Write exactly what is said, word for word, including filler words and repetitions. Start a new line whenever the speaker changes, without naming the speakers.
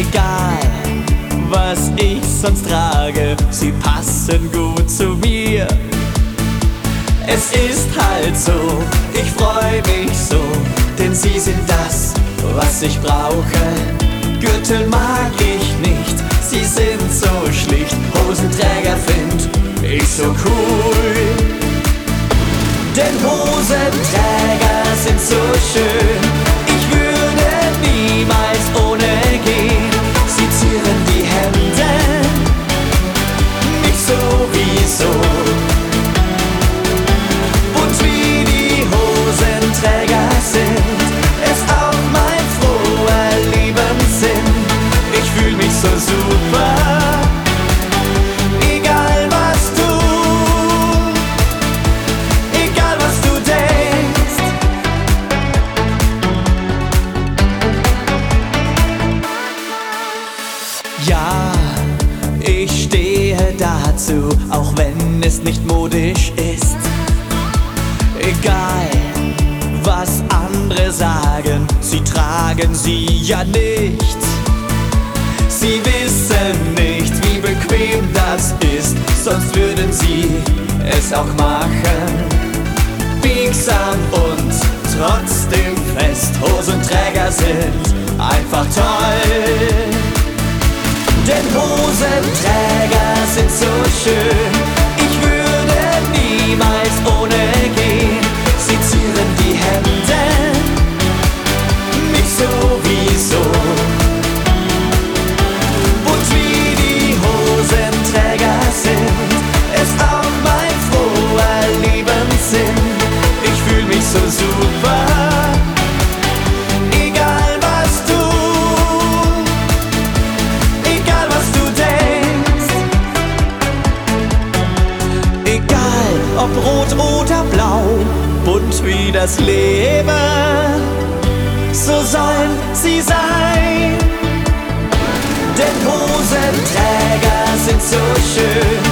Egal, was ich sonst trage, sie passen gut zu mir. Es ist halt so, ich freu mich so, denn sie sind das, was ich brauche. Gürtel mag ich nicht, sie sind so schlicht, Hosenträger find ich so cool. Denn Hosenträger sind so schön, ich würde niemals ohne gehen. Sie zieren die Hände, nicht sowieso. Und wie die Hosenträger sind, ist auch mein froher Lebenssinn. Ich fühl mich so super, egal was du, egal was du denkst. Ja, ich stehe dazu, auch wenn es nicht modisch ist. Egal, was andere sagen, sie tragen sie ja nicht. Sie wissen nicht, wie bequem das ist, sonst würden sie es auch machen. Biegsam und trotzdem fest, Hosenträger sind einfach toll. Denn Hosenträger sind so schön, ich würde niemals ohne gehen. Sie zieren die Hände, nicht sowieso. Und wie die Hosenträger sind, ist auch mein froher Lebenssinn. Ich fühl mich so super, egal was du, egal was du denkst. Egal ob rot oder blau, bunt wie das Leben, so sollen sie sein. Denn Hosenträger sind so schön,